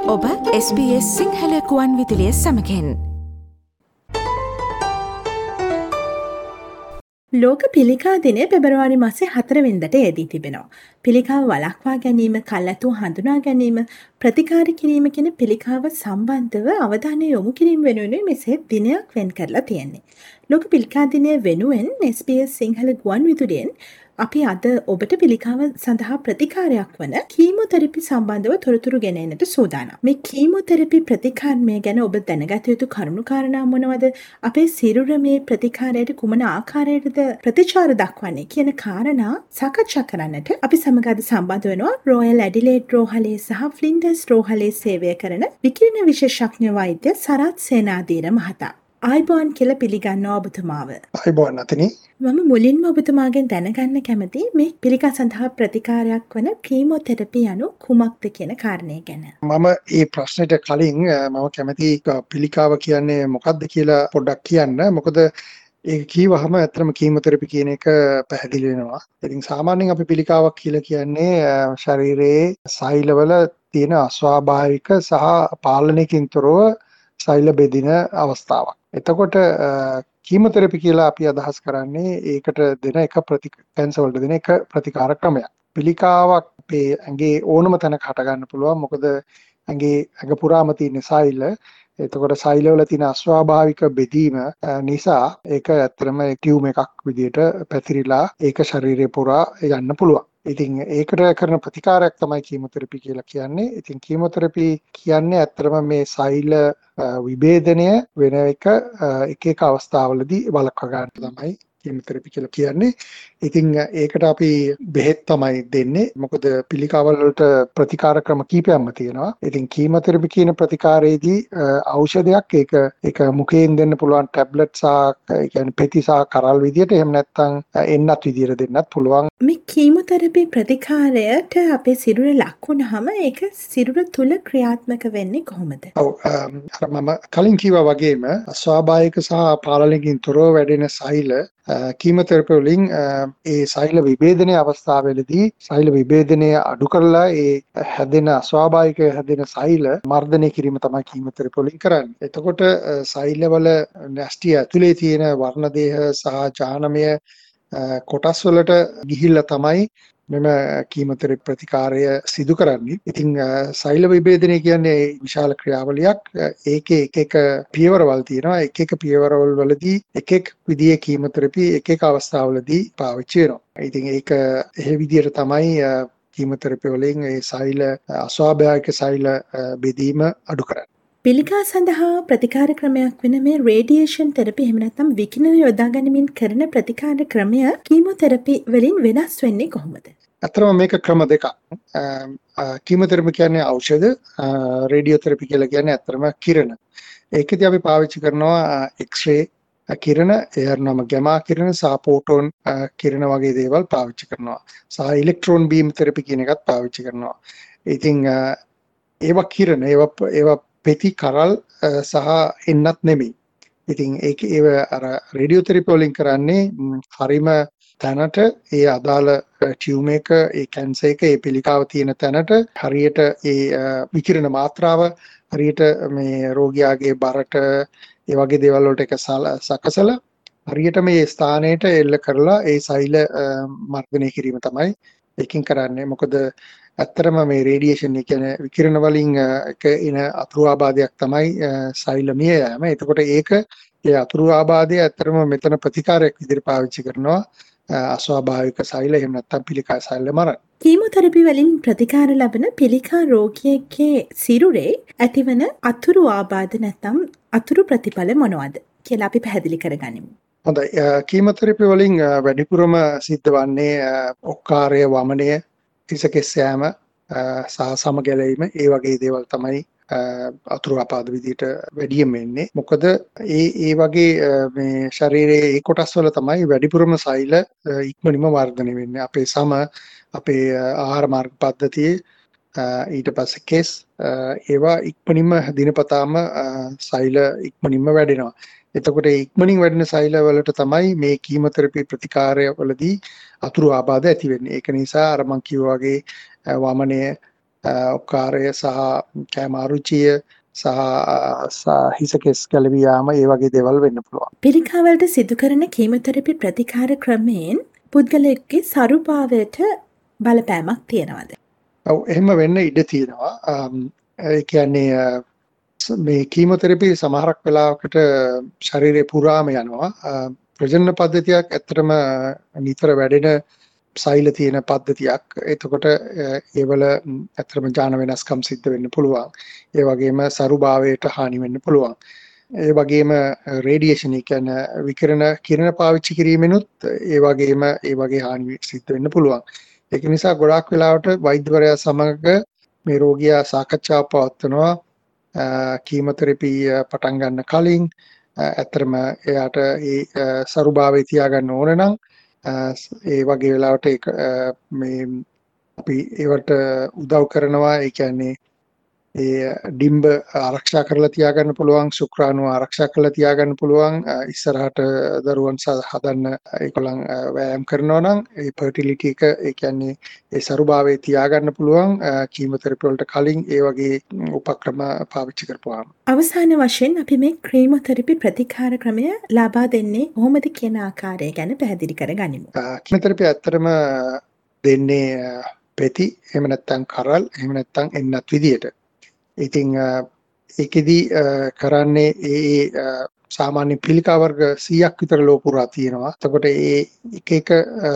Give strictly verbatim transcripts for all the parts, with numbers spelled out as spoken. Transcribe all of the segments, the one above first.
ඔබ S B S Sinhala ගුවන් විදුලිය සමගින් ලෝක පිළිකා දිනය පෙබරවාරි මාසේ හතර වෙනිදාට යෙදී තිබෙනවා. පිළිකාව වළක්වා ගැනීම, කල්ැතුව හඳුනා ගැනීම, ප්‍රතිකාර කිරීම කියන පිළිකාව සම්බන්ධව අවධානය යොමු කිරීම වෙනුවෙන් මෙසේ දිනයක් වෙන් කරලා තියෙන්නේ. ලෝක පිළිකා දිනය වෙනුවෙන් එස් බී එස් සිංහල ගුවන් විදුලියෙන් අපි අද ඔබට පිළිකාව සඳහා ප්‍රතිකාරයක් වන කීමෝതെරපි සම්බන්ධව තොරතුරු ගෙන එන්නට සූදානම්. මේ කීමෝതെරපි ප්‍රතිකාරය ගැන ඔබ දැනගත යුතු කරුණු කාරණා මොනවද? අපේ සිරුර මේ ප්‍රතිකාරයට කුමන ආකාරයකටද ප්‍රතිචාර දක්වන්නේ කියන කාරණා සාකච්ඡා කරන්නට අපි සමග අද සම්බන්ධ වෙනවා රොයල් ඇඩිලේඩ් රෝහලේ සහ ෆ්ලින්ඩර්ස් රෝහලේ සේවය කරන විකිරණ විශේෂඥ වෛද්‍ය සරත් සේනාධීර මහතා. ආයිබෝන් කියලා පිළිගන්නවා ඔබතුමාව. ආයිබෝන් නැතනි. මම මුලින්ම ඔබතුමාගෙන් දැනගන්න කැමති මේ පිළිකා සඳහා ප්‍රතිකාරයක් වන කීමෝതെරපි යනු කුමක්ද කියන කාරණය ගැන. මම මේ ප්‍රශ්නෙට කලින් මම කැමති පිළිකාව කියන්නේ මොකක්ද කියලා පොඩ්ඩක් කියන්න. මොකද ඒක කීවහම ඇත්තටම කීමෝതെරපි කියන එක පැහැදිලි වෙනවා. ඉතින් සාමාන්‍යයෙන් අපි පිළිකාවක් කියලා කියන්නේ ශරීරයේ සෛලවල තියෙන අස්වාභාවික සහ පාලනයකින් තොරව සෛල බෙදින අවස්ථාවක්. එතකොට කීමෝതെරපි කියලා අපි අදහස් කරන්නේ ඒකට දෙන එක ප්‍රති කැන්සර් වලට දෙන එක ප්‍රතිකාර ක්‍රමයක්. පිළිකාවක් අපේ ඇඟේ ඕනම තැනක හට ගන්න පුළුවන්. මොකද ඇඟේ ඇඟ පුරාම තියෙන සෛල. එතකොට සෛලවල තියෙන අස්වාභාවික බෙදීම නිසා ඒක ඇත්තටම ටියුම් එකක් විදිහට පැතිරිලා ඒක ශරීරය පුරා යන්න පුළුවන්. ඉතින් ඒකට කරන ප්‍රතිකාරයක් තමයි කීමෝതെරපි කියලා කියන්නේ. ඉතින් කීමෝതെරපි කියන්නේ ඇත්තටම මේ සෛල විභේදනය වෙන එක එක එක අවස්ථාවලදී වළක්වා ගන්න තමයි කීමෝതെරපි කියලා කියන්නේ. ඉතින් ඒකට අපි බෙහෙත් තමයි දෙන්නේ. මොකද පිළිකාවල් වලට ප්‍රතිකාර ක්‍රම කීපයක්ම තියෙනවා. ඉතින් කීමෝതെරපි කියන ප්‍රතිකාරයේදී ඖෂධයක් ඒක ඒක මුඛයෙන් දෙන්න පුළුවන් ටැබ්ලට් සහ ඒ කියන්නේ පෙති සහ කරල් විදියට, එහෙම නැත්නම් එන්නත් විදියට දෙන්නත් පුළුවන්. මේ කීමෝതെරපි ප්‍රතිකාරයට අපේ සිරුර ලක් වුණාම ඒක සිරුර තුල ක්‍රියාත්මක වෙන්නේ කොහොමද? ඔව් අර මම කලින් කිව්වා වගේම ස්වාභාවික සහ පාලනයකින් තොරව වැඩෙන සෛල කීමෝതെරපි වලින් ඒ සෛල විභේදනයේ අවස්ථාවේදී සෛල විභේදනය අඩු කරලා ඒ හැදෙන අස්වාභාවික හැදෙන සෛල මර්ධනය කිරීම තමයි කීමෝതെරපි වලින් කරන්නේ. එතකොට සෛලවල නැස්ටි ඇතුලේ තියෙන වර්ණ දේහ සහ ජානමය කොටස් වලට ගිහිල්ලා තමයි මෙම කීමෝതെරපි ප්‍රතිකාරය සිදු කරන්නේ. ඉතින් සෛල විභේදනය කියන්නේ විශාල ක්‍රියාවලියක්. ඒකේ එක එක පියවරවල් තියෙනවා. එක එක පියවරවල් වලදී එක එක විදිහේ කීමෝതെරපි එක එක අවස්ථාවලදී පාවිච්චි වෙනවා. ඉතින් ඒක එහෙ විදිහට තමයි කීමෝതെරපි වලින් ඒ සෛල අස්වාභාවික සෛල බෙදීම අඩු කරන්නේ. පිළිකා සඳහා ප්‍රතිකාර ක්‍රමයක් වෙන මේ රේඩියේෂන් තෙරපි එහෙම නැත්නම් විකිරණ යොදා ගැනීමෙන් කරන ප්‍රතිකාර ක්‍රමය කීමෝതെරපි වලින් වෙනස් වෙන්නේ කොහොමද? අතරම මේක ක්‍රම දෙකක්. කීමෝതെරපි කියන්නේ ඖෂධ, රේඩියෝതെරපි කියලා කියන්නේ අතරම කිරණ. ඒකදී අපි පාවිච්චි කරනවා එක්ස්රේ කිරණ, එහරනම ගැමා කිරණ සහ පොටෝන් කිරණ වගේ දේවල් පාවිච්චි කරනවා. සහ ඉලෙක්ට්‍රෝන බීම් තෙරපි කියන එකත් පාවිච්චි කරනවා. ඉතින් ඒවා කිරණ, ඒවා ඒවා පෙති කරල් සහ එන්නත් නෙමෙයි. ඉතින් ඒක ඒව අර රේඩියෝതെරපි වලින් කරන්නේ හරිම තැනට ඒ අදාළ ටියුම් එක, ඒ කැන්සර් එක, ඒ පිළිකාව තියෙන තැනට හරියට ඒ විකිරණ මාත්‍රාව හරියට මේ රෝගියාගේ බරට ඒ වගේ දේවල් වලට එක සකසලා හරියට මේ ස්ථානයට එල්ල කරලා ඒ සෛල මර්ධනය කිරීම තමයි ඒකෙන් කරන්නේ. මොකද ඇත්තටම මේ රේඩියේෂන් කියන්නේ විකිරණ වලින් එක එන අතුරු ආබාධයක් තමයි සෛල මිය යෑම. එතකොට ඒක ඒ අතුරු ආබාධය ඇත්තටම මෙතන ප්‍රතිකාරයක් විදිහට පාවිච්චි කරනවා අස්වාභාවික සෛල එහෙම නැත්නම් පිළිකා සෛල මරණ. කීමෝതെරපි වලින් ප්‍රතිකාර ලබන පිළිකා රෝගියෙක්ගේ සිරුරේ ඇතිවන අතුරු ආබාධ නැත්නම් අතුරු ප්‍රතිඵල මොනවද කියලා අපි පැහැදිලි කරගනිමු. හොඳයි. කීමෝതെරපි වලින් වැඩිපුරම සිද්ධ වන්නේ ඔක්කාරය වමනය, තිසකෙස් යෑම සහ සමගැලීම, ඒ වගේ දේවල් තමයි අතුරු ආබාධ විදිහට වැඩියෙන් වෙන්නේ. මොකද ඒ ඒ වගේ මේ ශරීරයේ ඒ කොටස් වල තමයි වැඩිපුරම සෛල ඉක්මනින්ම වර්ධනය වෙන්නේ. අපේ සම, අපේ ආහාර මාර්ග පද්ධතියේ ඊට පස්සේ කෙස් ඒවා ඉක්මනින්ම දිනපතාම සෛල ඉක්මනින්ම වැඩෙනවා. එතකොට ඉක්මනින් වැඩෙන සෛල වලට තමයි මේ කීමෝതെරපි ප්‍රතිකාරය වලදී අතුරු ආබාධ ඇති වෙන්නේ. ඒක නිසා අර මං කිව්වා වගේ වමනය ඔක්කාරය සහ කෑම අරුචිය සහ හිස කෙස් ගැලවී යාම ඒ වගේ දේවල් වෙන්න පුළුවන්. පිළිකාවලට සිදු කරන කීමොතෙරපි ප්‍රතිකාර ක්‍රමයෙන් පුද්ගලයෙක්ගේ සරුභාවයට බලපෑමක් තියෙනවද? ඔව් එහෙම වෙන්න ඉඩ තියෙනවා. ඒ කියන්නේ මේ කීමොතෙරපි සමහරක් වෙලාවකට ශරීරය පුරාම යනවා. ප්‍රජනන පද්ධතියක් ඇත්තටම නිතර වැඩෙන සෛල තියෙන පද්ධතියක්. එතකොට ඒවල ඇත්තටම ජාන වෙනස්කම් සිද්ධ වෙන්න පුළුවන්. ඒ වගේම සරුභාවයට හානි වෙන්න පුළුවන්. ඒ වගේම රේඩියේෂන් ඒ කියන්නේ විකිරණ කිරණ පාවිච්චි කිරීමෙනුත් ඒ වගේම ඒ වගේ හානි සිද්ධ වෙන්න පුළුවන්. ඒක නිසා ගොඩාක් වෙලාවට වෛද්‍යවරයා සමග මේ රෝගියා සාකච්ඡාව පවත්වනවා කීමොතෙරපි පටන් ගන්න කලින්. ඇත්තටම එයාට ඒ සරුභාවය තියාගන්න ඕන නම් ඒ වගේ වෙලාවට මේ අපි ඒවට උදව් කරනවා. ඒ කියන්නේ ඒ ඩිම්බ ආරක්ෂා කරලා තියාගන්න පුළුවන්, ශුක්‍රාණු ආරක්ෂා කරලා තියාගන්න පුළුවන්. ඉස්සරහට දරුවන් හදන්න ඒගොල්ලන් වෑයම් කරනවා නම් ඒ ෆර්ටිලිටි එක ඒ කියන්නේ ඒ සරුභාවය තියාගන්න පුළුවන් කීමොතෙරපි වලට කලින් ඒ වගේ උපක්‍රම පාවිච්චි කරපුවාම. අවසාන වශයෙන් අපි මේ කීමොතෙරපි ප්‍රතිකාර ක්‍රමය ලබා දෙන්නේ කොහොමද කියන ආකාරය ගැන පැහැදිලි කරගනිමු. කීමොතෙරපි ඇත්තටම දෙන්නේ පෙති, එහෙම නැත්නම් කරල්, එහෙම නැත්නම් එන්නත් විදියට. ඉතින් ඒකෙදි කරන්නේ ඒ සාමාන්‍ය පිළිකා වර්ග සීයක් විතර ලෝපුරා තියෙනවා. එතකොට ඒ එක එක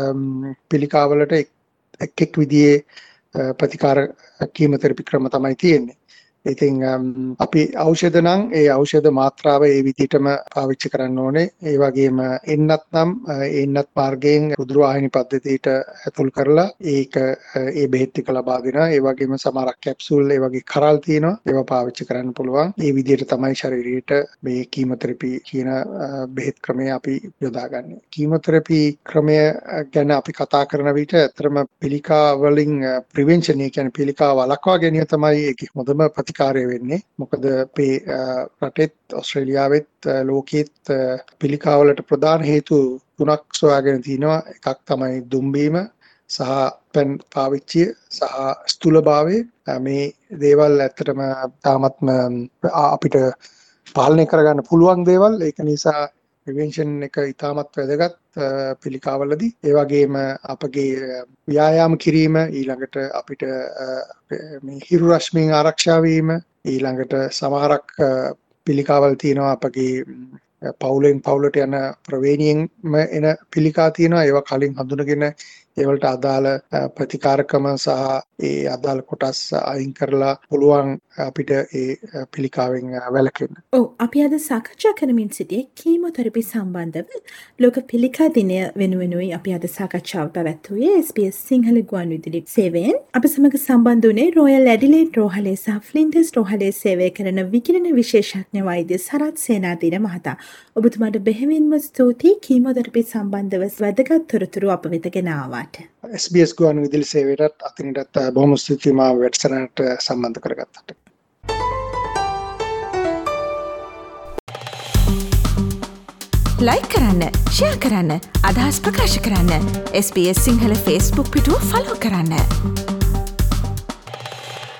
පිළිකා වලට එක් එක් විදිහේ ප්‍රතිකාර කීමොතෙරපි ක්‍රම තමයි තියෙන්නේ. ඉතින් අපි ඖෂධ නම් ඒ ඖෂධ මාත්‍රාව ඒ විදිහටම පාවිච්චි කරන්න ඕනේ. ඒ වගේම එන්නත් නම් එන්නත් මාර්ගයෙන් රුධිරවාහිනී පද්ධතියට ඇතුල් කරලා ඒක ඒ බෙහෙත් ටික ලබා දෙනවා. ඒ වගේම සමහරක් කැප්සූල් ඒ වගේ කරල් තියෙනවා. ඒවා පාවිච්චි කරන්න පුළුවන්. ඒ විදිහට තමයි ශරීරයට මේ කීමොතෙරපි කියන බෙහෙත් ක්‍රමය අපි යොදාගන්නේ. කීමොතෙරපි ක්‍රමය ගැන අපි කතා කරන විට ඇත්තටම පිළිකා වලින් ප්‍රිවෙන්ෂන් ඒ කියන්නේ පිළිකා වළක්වා ගැනීම තමයි ඒකේ හොඳම ප්‍රතිකාරය වෙන්නේ. මොකද අපේ රටෙත් ඕස්ට්‍රේලියාවෙත් ලෝකෙත් පිළිකා වලට ප්‍රධාන හේතු තුනක් සොයාගෙන තිනවා. එකක් තමයි දුම්බීම සහ පෙන් පාවිච්චිය සහ ස්ථූලභාවය. මේ දේවල් ඇත්තටම තාමත්ම අපිට පාලනය කරගන්න පුළුවන් දේවල්. ඒක නිසා ප්‍රිවෙන්ෂන් එක ඉතාමත් වැදගත් පිළිකාවලදී. ඒ වගේම අපගේ ව්‍යායාම කිරීම, ඊළඟට අපිට මේ හිරු රශ්මියෙන් ආරක්ෂා වීම, ඊළඟට සමහරක් පිළිකාවල් තියෙනවා අපගේ පවුලෙන් පවුලට යන ප්‍රවේණියෙන්ම එන පිළිකා තියෙනවා. ඒවා කලින් හඳුනගෙන ඒවලට අදාළ ප්‍රතිකාරකම සහ ඒ අදාළ කොටස් අයින් කරලා පුළුවන් අපිට ඒ පිළිකාවෙන් වැළකෙන්න. ඔව්, අපි අද සාකච්ඡා කරමින් සිටියේ කීමොතෙරපි සම්බන්ධව ලෝක පිළිකා දිනය වෙනුවෙනුයි අපි අද සාකච්ඡාව පැවැත්වුවේ එස් බී එස් සිංහල ගුවන්විදුලි සේවයෙන්. අප සමග සම්බන්ධ වුණේ රොයල් ඇඩිලේඩ් රෝහලේ සහ ෆ්ලින්ටර්ස් රෝහලේ සේවය කරන විකිරණ විශේෂඥ වෛද්‍ය සරත් සේනාධීර මහතා. ඔබතුමාට බෙහෙවින්ම ස්තුතියි කීමොතෙරපි සම්බන්ධව වැදගත් තොරතුරු අප වෙත ගෙන ආවා. එස් බී එස් ගුවන්විදුලි සේවයටත් අතින්ටත් බොහොම ස්තුතියි මාව වැඩසටහනට සම්බන්ධ කරගත්තට. ලයික් කරන්න, ෂෙයා කරන්න, අදහස් ප්‍රකාශ කරන්න. S B S Sinhala Facebook පිටුව ෆලෝ කරන්න.